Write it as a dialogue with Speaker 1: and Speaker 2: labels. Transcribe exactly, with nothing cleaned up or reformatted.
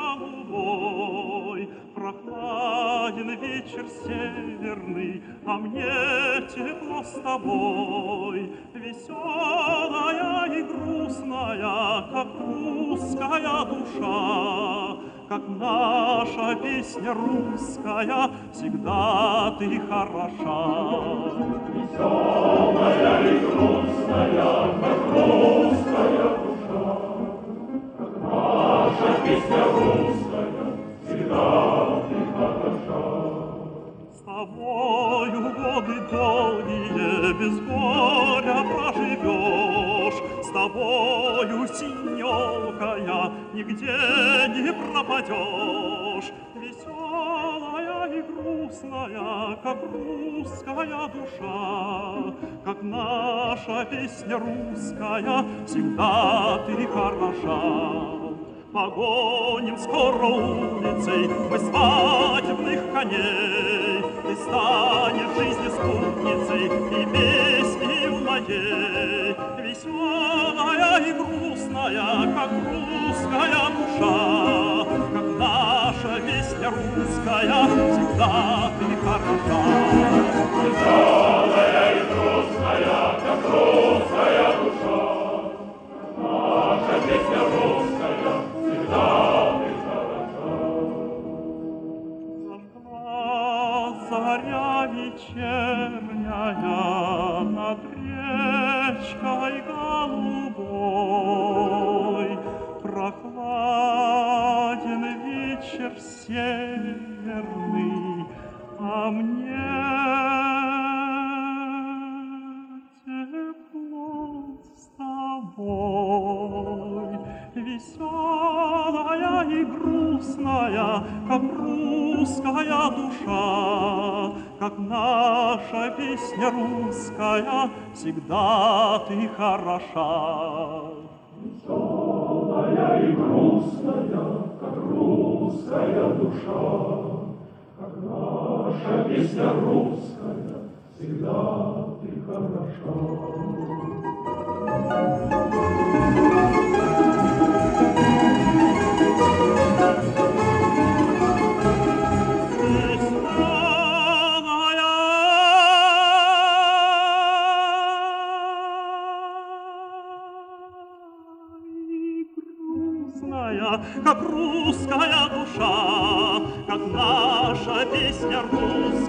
Speaker 1: голубой. Прохладен вечер северный, а мне тепло с тобой. Веселая и грустная, как русская душа, как наша песня русская, всегда ты хороша.
Speaker 2: Веселая и грустная, как русская душа, как наша песня русская, всегда ты хороша.
Speaker 1: С тобою годы долгие, без горя проживешь, с тобою, синёлкая, нигде не пропадешь. Веселая и грустная, как русская душа, как наша песня русская, всегда ты хороша. Погоним скоро улицей мы свадебных коней, ты станешь жизни спутницей и песнею моей. Веселая и грустная, как русская душа, как наша песня русская, всегда ты хороша.
Speaker 2: Веселая и грустная, как русская душа, наша песня русская, всегда ты хороша.
Speaker 1: Заря вечерняя над речкой голубой, прохладен вечер северный, а мне тепло с тобой. Веселая и грустная, как русская душа, как наша песня русская, всегда ты хороша.
Speaker 2: Веселая и грустная, как русская душа, как наша песня русская, всегда ты хороша.
Speaker 1: Как русская душа, как наша песня русская.